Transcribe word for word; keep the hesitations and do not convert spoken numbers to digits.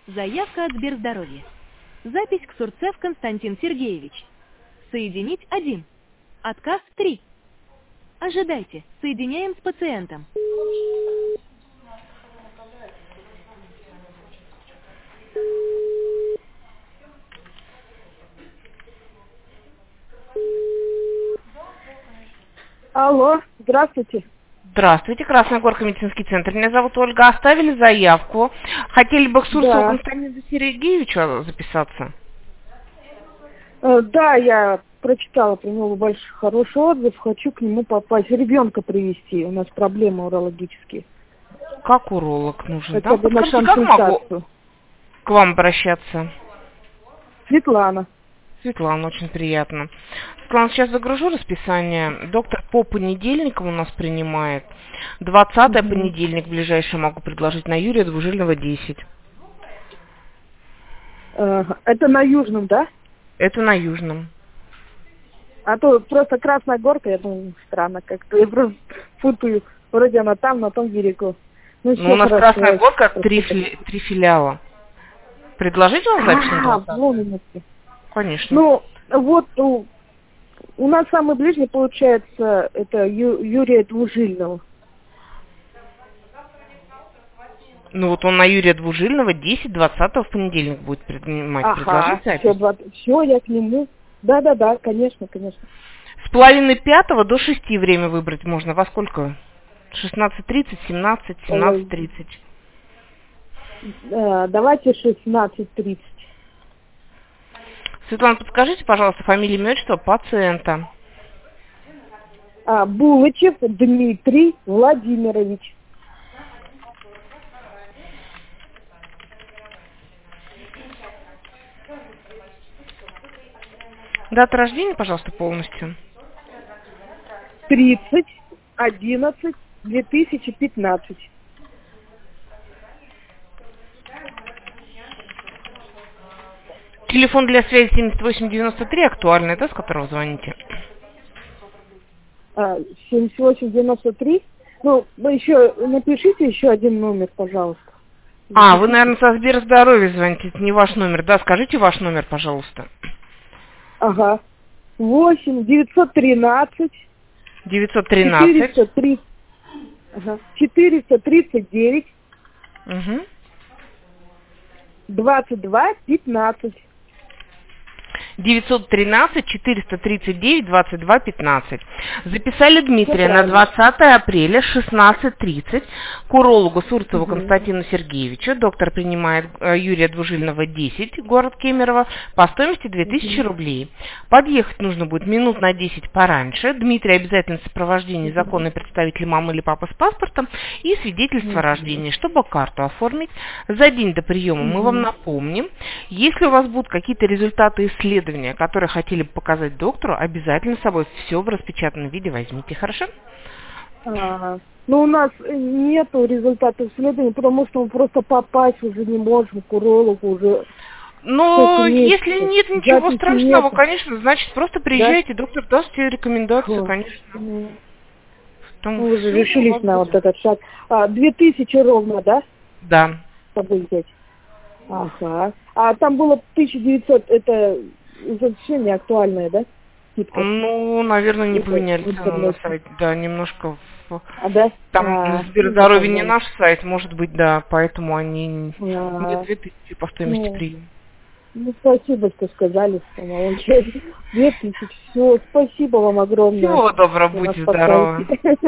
Заявка от Сберздоровья. Запись к Сурцев Константин Сергеевич. Соединить один. Отказ три. Ожидайте. Соединяем с пациентом. Алло, здравствуйте. Здравствуйте, Красная Горка, медицинский центр. Меня зовут Ольга. Оставили заявку. Хотели бы к Сурцеву Да. Константину Сергеевичу записаться? Э, Да, я прочитала про него большой хороший отзыв. Хочу к нему попасть. Ребенка привезти. У нас проблемы урологические. Как уролог нужен, Хотя да? бы на Подскажите, как могу консультацию. к вам обращаться? Светлана. Светлана, очень приятно. Светлана, сейчас загружу расписание. Доктор по понедельникам у нас принимает. двадцатое Мгм. понедельник ближайший могу предложить на Юрия Двужильного десять. Э, Это на Южном, да? Это на Южном. А то просто Красная Горка, я думаю, странно как-то. Я просто путаю. Вроде она там, на том берегу. Ну, Ну, у всё нас хорошо, Красная я Горка, просто три, путаю. фили- три филиала. Предложить вам запись на А, двадцатое? вон оно где. Конечно. Ну, вот у, у нас самый ближний, получается, это Ю- Юрия Двужильного. Ну вот он на Юрия Двужильного десять двадцатого в понедельник будет принимать. Ага, Предложить все, запись? все, я к нему. Да-да-да, конечно, конечно. С половины пятого до шести время выбрать можно. Во сколько? шестнадцать тридцать, семнадцать, семнадцать тридцать. Э, давайте шестнадцать тридцать. Светлана, подскажите, пожалуйста, фамилия, имя, отчество пациента. А, Булычев Дмитрий Владимирович. Дата рождения, пожалуйста, полностью. тридцать одиннадцать две тысячи пятнадцать. Телефон для связи семьдесят восемь девяносто три актуальный, да, с которого звоните? А, семьдесят восемь девяносто три. Ну, вы еще напишите еще один номер, пожалуйста. А, вы, наверное, со Сберздоровья звоните, это не ваш номер, да? Скажите ваш номер, пожалуйста. Ага. восемь девятьсот тринадцать девятьсот тринадцать. четыреста тридцать. Ага. четыреста тридцать девять Угу. двадцать два пятнадцать. девятьсот тринадцать четыреста тридцать девять двадцать два пятнадцать. Записали Дмитрия Всё на правильно. двадцатое апреля шестнадцать тридцать к урологу Сурцеву Мгм. Константину Сергеевичу. Доктор принимает э, Юрия Двужильного десять, город Кемерово, по стоимости две тысячи Мгм. рублей. Подъехать нужно будет минут на десять пораньше. Дмитрий обязательно в сопровождении Мгм. законный представитель мамы или папы с паспортом и свидетельство Мгм. о рождении, чтобы карту оформить. За день до приема мы вам Мгм. напомним. Если у вас будут какие-то результаты исследования, которые хотели бы показать доктору, обязательно с собой все в распечатанном виде возьмите, хорошо? Ага. Но у нас нету результатов исследований, потому что мы просто попасть уже не можем к урологу уже. Но Сколько месяцев? если нет ничего Записи страшного, нету. конечно, значит просто приезжайте, доктор даст тебе рекомендацию, Фу. конечно. Ну, Там Мы уже всё у решились вас на будет. вот этот шаг. А, две тысячи ровно, да, Да. с собой взять? Ага. А там было тысяча девятьсот, это уже все не актуальное, да? Скидка? Ну, наверное, не Это поменяли в цену на интернете. сайте. Да, немножко. в- А, да? Там А, Сберздоровье ну, не наш сайт, может быть, да, поэтому они не ага. две тысячи по стоимости Ну, приема. ну, спасибо, что сказали, помолчали. Две тысячи. Все, спасибо вам огромное. Всего доброго, Вы нас будьте здоровы. спасаете.